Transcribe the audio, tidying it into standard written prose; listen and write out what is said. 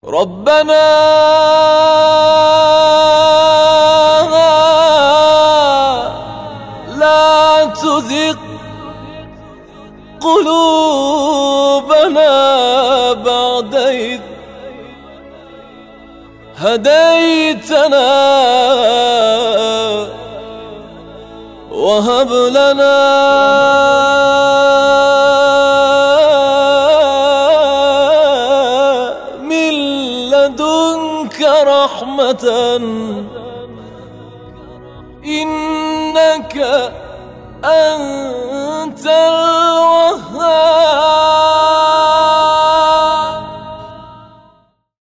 ربنا لا تزغ قلوبنا بعد إذ هديتنا وهب لنا من لدنك رحمة إنك أنت